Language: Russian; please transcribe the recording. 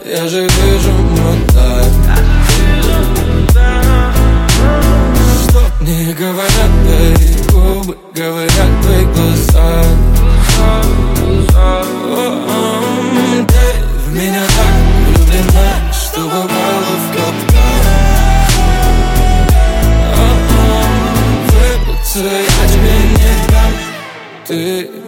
Я же вижу мута. Что мне говорят твои губы, говорят твои глаза. Ты в меня так влюблена, что попала в капкан. Выбраться я тебе не дам. Ты